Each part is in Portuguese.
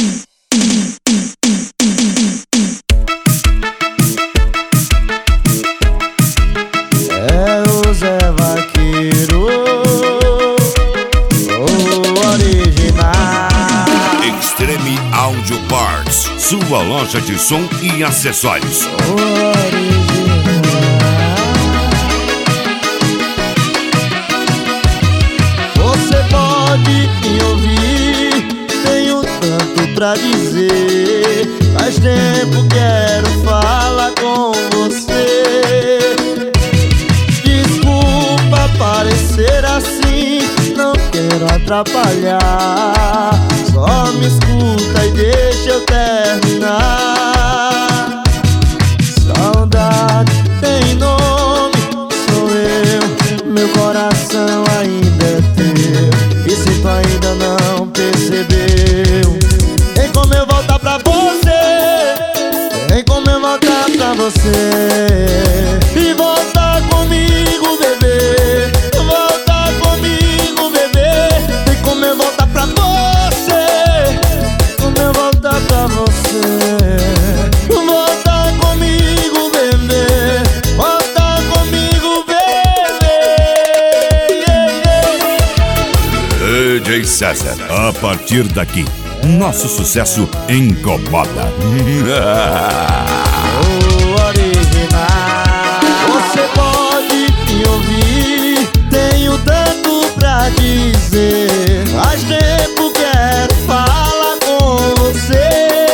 É o Zé Vaqueiro, o original. Extreme Audio Parts, sua loja de som e acessórios. Você pode me ouvir, tenho tanto pra dizer. Faz tempo quero falar com você. Desculpa parecer assim, não quero atrapalhar. Só me escuta e deixa eu terminar. Saudade tem nome, sou eu. Meu coração ainda é teu, e se tu ainda não percebeu, tem como eu voltar pra você. Tem como eu voltar pra você e voltar comigo, bebê. Voltar comigo, bebê. Tem como eu voltar pra você. Como eu voltar pra você. Voltar comigo, bebê. Voltar comigo, bebê. DJ César, a partir daqui, nosso sucesso incomoda. O original. Você pode me ouvir, tenho tanto pra dizer. Faz tempo quero falar com você.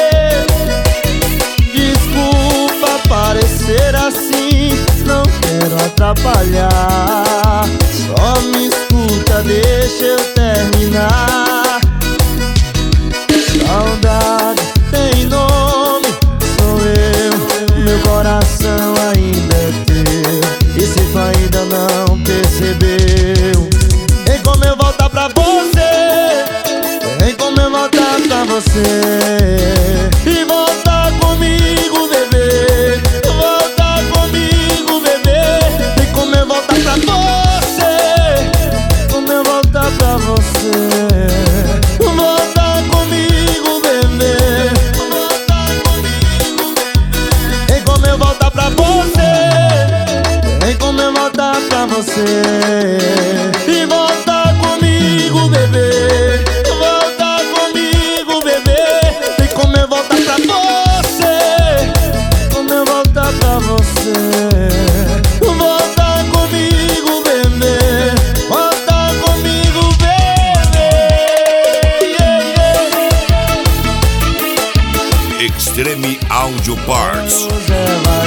Desculpa parecer assim, não quero atrapalhar. Só me escuta, deixa eu terminar. Saudade tem nome, sou eu. Meu coração ainda é teu, e se tu ainda não percebeu, tem como eu voltar pra você. Tem como eu voltar pra você e voltar comigo, bebê. Voltar comigo, bebê. Tem como eu voltar pra você. Como eu voltar pra você. Voltar comigo, bebê. Voltar comigo, bebê. Tem como eu voltar pra você. Tem como eu voltar pra você e voltar comigo, bebê. Voltar comigo, bebê. Tem como eu voltar pra você. Como eu voltar pra você. Voltar comigo, bebê. Voltar comigo, bebê. Extreme Audio Parts. Zé